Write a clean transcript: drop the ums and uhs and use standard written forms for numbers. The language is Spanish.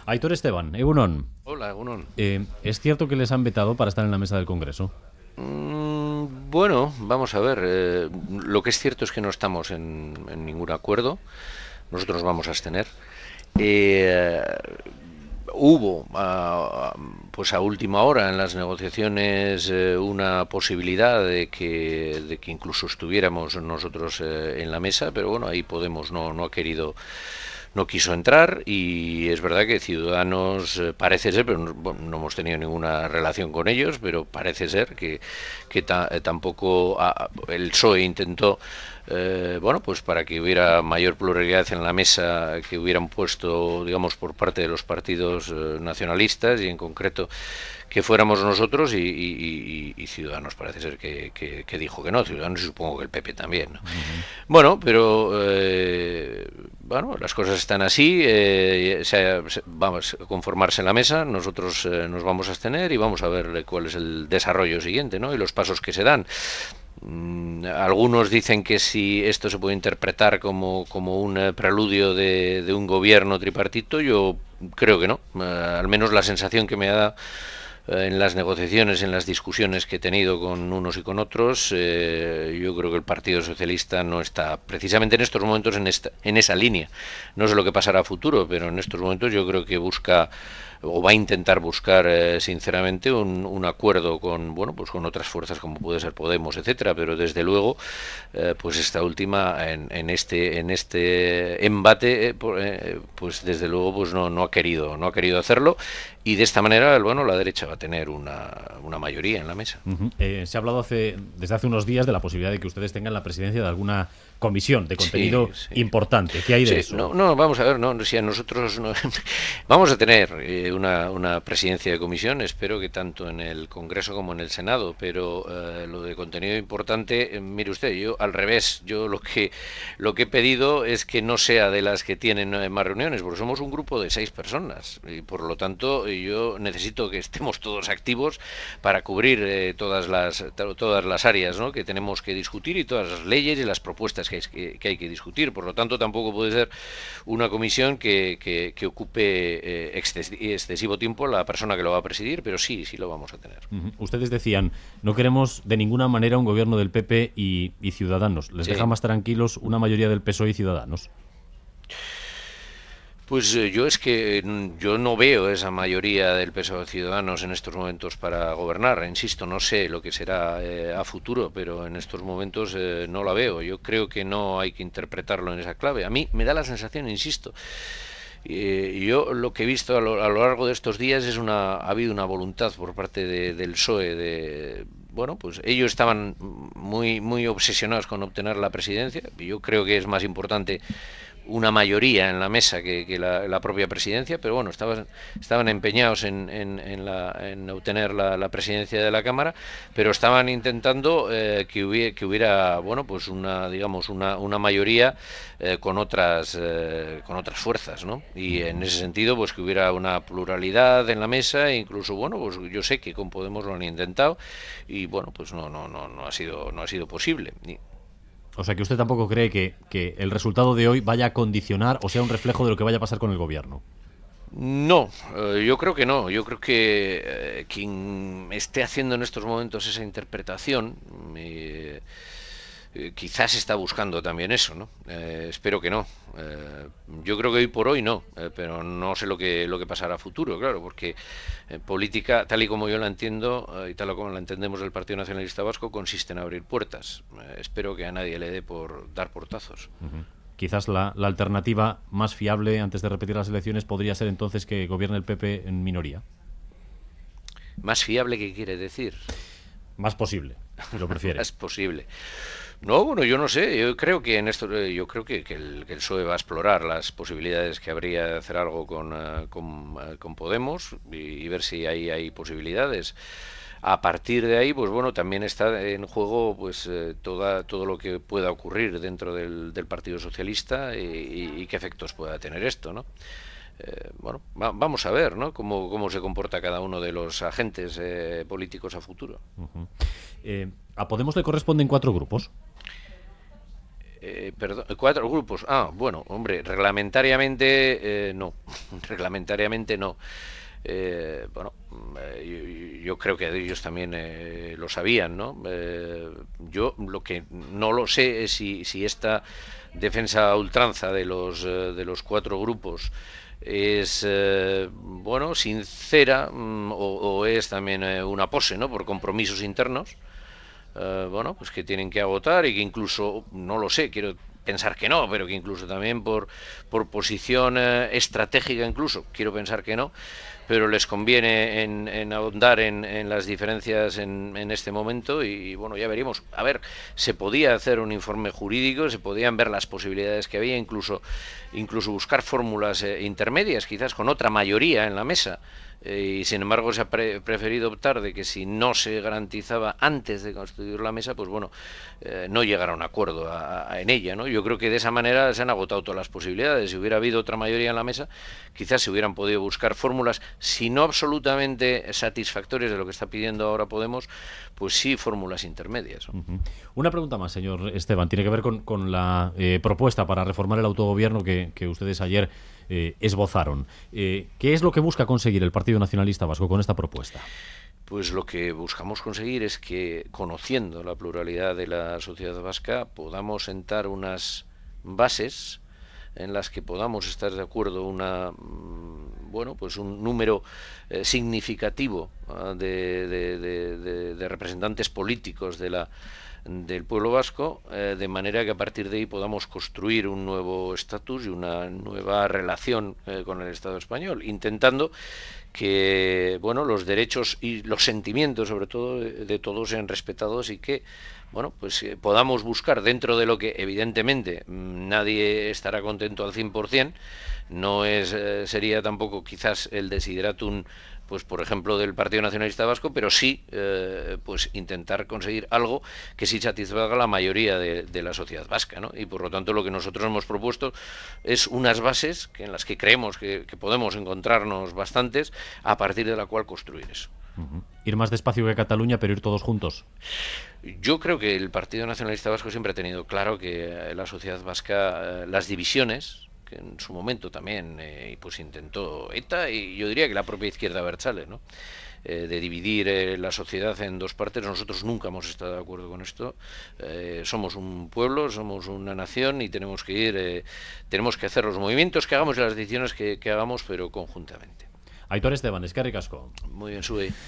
Aitor Esteban, Egunon. Hola, Gunón. ¿Es cierto que les han vetado para estar en la mesa del Congreso? Bueno, vamos a ver. Lo que es cierto es que no estamos en ningún acuerdo. Nosotros vamos a abstener. Eh, Hubo, pues a última hora en las negociaciones, una posibilidad de que incluso estuviéramos nosotros en la mesa, pero bueno, ahí Podemos no ha querido, no quiso entrar, y es verdad que Ciudadanos, parece ser, pero bueno, no hemos tenido ninguna relación con ellos, pero parece ser que tampoco el PSOE intentó, bueno, pues para que hubiera mayor pluralidad en la mesa, que hubieran puesto, digamos, por parte de los partidos nacionalistas, y en concreto que fuéramos nosotros, y Ciudadanos parece ser que dijo que no. Ciudadanos, y supongo que el PP también, ¿no? Bueno, pero bueno, las cosas están así. Vamos a conformarse en la mesa. Nosotros nos vamos a abstener y vamos a ver cuál es el desarrollo siguiente, ¿no? Y los pasos que se dan. Algunos dicen que si esto se puede interpretar como un preludio de un gobierno tripartito. Yo creo que no. Al menos la sensación que me da en las negociaciones, en las discusiones que he tenido con unos y con otros, yo creo que el Partido Socialista no está precisamente en estos momentos en esa línea. No sé lo que pasará a futuro, pero en estos momentos yo creo que busca, o va a intentar buscar, sinceramente, un acuerdo con, bueno, pues con otras fuerzas como puede ser Podemos, etcétera, pero desde luego, pues esta última en este embate, pues desde luego, pues no ha querido hacerlo, y de esta manera, bueno, la derecha va a tener una mayoría en la mesa. Se ha hablado desde hace unos días de la posibilidad de que ustedes tengan la presidencia de alguna comisión de Sí, contenido sí. importante. ¿Qué hay de Sí, eso? no, vamos a ver, no, si a nosotros no, vamos a tener una presidencia de comisión, espero que tanto en el Congreso como en el Senado, pero lo de contenido importante, mire usted, yo al revés, yo lo que he pedido es que no sea de las que tienen más reuniones, porque somos un grupo de 6 personas, y por lo tanto yo necesito que estemos todos activos para cubrir todas las áreas, ¿no?, que tenemos que discutir, y todas las leyes y las propuestas que hay que discutir. Por lo tanto, tampoco puede ser una comisión que ocupe excesivo tiempo la persona que lo va a presidir, pero sí lo vamos a tener. Ustedes decían, no queremos de ninguna manera un gobierno del PP y Ciudadanos. ¿Les deja Sí. más tranquilos una mayoría del PSOE y Ciudadanos? Pues yo es que yo no veo esa mayoría del PSOE de Ciudadanos en estos momentos para gobernar. Insisto, no sé lo que será a futuro, pero en estos momentos no la veo. Yo creo que no hay que interpretarlo en esa clave. A mí me da la sensación, insisto, yo lo que he visto a lo largo de estos días ha habido una voluntad por parte del PSOE de, bueno, pues ellos estaban muy obsesionados con obtener la presidencia. Yo creo que es más importante una mayoría en la mesa que la propia presidencia, pero bueno, estaban empeñados en obtener la presidencia de la Cámara, pero estaban intentando que hubiera, bueno, pues una mayoría con otras fuerzas, ¿no? Y en ese sentido, pues que hubiera una pluralidad en la mesa, e incluso, bueno, pues yo sé que con Podemos lo han intentado, y bueno, pues no ha sido posible. O sea, que usted tampoco cree que el resultado de hoy vaya a condicionar o sea un reflejo de lo que vaya a pasar con el gobierno. No, yo creo que no. Yo creo que quien esté haciendo en estos momentos esa interpretación, quizás está buscando también eso, ¿no? Espero que no. Yo creo que hoy por hoy no, pero no sé lo que pasará a futuro, claro, porque política, tal y como yo la entiendo, y tal y como la entendemos el Partido Nacionalista Vasco, consiste en abrir puertas. Espero que a nadie le dé por dar portazos. Quizás la alternativa más fiable antes de repetir las elecciones podría ser entonces que gobierne el PP en minoría. ¿Más fiable qué quiere decir? Más posible, si lo prefiere. Más posible. No, bueno, yo no sé. Yo creo que en esto, yo creo que el PSOE va a explorar las posibilidades que habría de hacer algo con Podemos, y ver si hay posibilidades. A partir de ahí, pues bueno, también está en juego, pues todo lo que pueda ocurrir dentro del Partido Socialista, y qué efectos pueda tener esto, ¿no? Bueno, vamos a ver, ¿no?, cómo se comporta cada uno de los agentes políticos a futuro. A Podemos le corresponden 4 grupos. Perdón, 4 grupos. Bueno, hombre, reglamentariamente no. Reglamentariamente no. Bueno, yo creo que ellos también lo sabían, ¿no? Yo lo que no lo sé es si esta defensa a ultranza de los 4 grupos es bueno, sincera, o es también una pose, ¿no? Por compromisos internos, bueno, pues que tienen que agotar, y que incluso, no lo sé, quiero pensar que no, pero que incluso también por posición estratégica, incluso quiero pensar que no, pero les conviene en ahondar en las diferencias en este momento. Y bueno, ya veríamos. A ver, se podía hacer un informe jurídico, se podían ver las posibilidades que había, incluso buscar fórmulas intermedias, quizás con otra mayoría en la mesa. Y sin embargo se ha preferido optar de que, si no se garantizaba antes de constituir la mesa, pues bueno, no llegar a un acuerdo en ella, ¿no? Yo creo que de esa manera se han agotado todas las posibilidades. Si hubiera habido otra mayoría en la mesa, quizás se hubieran podido buscar fórmulas, si no absolutamente satisfactorias de lo que está pidiendo ahora Podemos, pues sí fórmulas intermedias, ¿no? Una pregunta más, señor Esteban, tiene que ver con la propuesta para reformar el autogobierno que ustedes ayer esbozaron. ¿Qué es lo que busca conseguir el Partido Nacionalista Vasco con esta propuesta? Pues lo que buscamos conseguir es que, conociendo la pluralidad de la sociedad vasca, podamos sentar unas bases en las que podamos estar de acuerdo bueno, pues un número significativo de representantes políticos del pueblo vasco, de manera que a partir de ahí podamos construir un nuevo estatus y una nueva relación con el Estado español, intentando que, bueno, los derechos y los sentimientos, sobre todo, de todos sean respetados, y que, bueno, pues podamos buscar, dentro de lo que evidentemente nadie estará contento al 100%, no sería tampoco quizás el desideratum, pues por ejemplo, del Partido Nacionalista Vasco, pero sí pues intentar conseguir algo que sí satisfaga a la mayoría de la sociedad vasca, ¿no? Y por lo tanto lo que nosotros hemos propuesto es unas bases en las que creemos que podemos encontrarnos bastantes, a partir de la cual construir eso. Ir más despacio que Cataluña, pero ir todos juntos. Yo creo que el Partido Nacionalista Vasco siempre ha tenido claro que la sociedad vasca, las divisiones que en su momento también pues intentó ETA, y yo diría que la propia izquierda abertzale, ¿no? De dividir la sociedad en dos partes. Nosotros nunca hemos estado de acuerdo con esto. Somos un pueblo, somos una nación, y tenemos que hacer los movimientos que hagamos y las decisiones que hagamos, pero conjuntamente. Aitor Esteban, eskerrik asko. Muy bien, Sue.